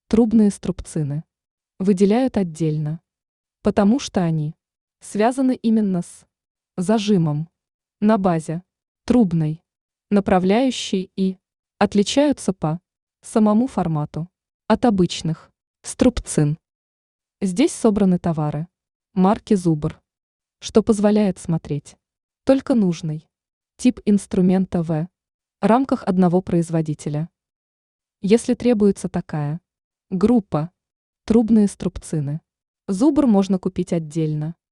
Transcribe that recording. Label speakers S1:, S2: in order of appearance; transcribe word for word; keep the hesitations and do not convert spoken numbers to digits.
S1: Трубные струбцины выделяют отдельно, потому что они связаны именно с зажимом на базе трубной направляющей и отличаются по самому формату от обычных струбцин. Здесь собраны товары марки Зубр, что позволяет смотреть только нужный тип инструмента в рамках одного производителя. Если требуется такая группа трубные струбцины, Зубр можно купить отдельно.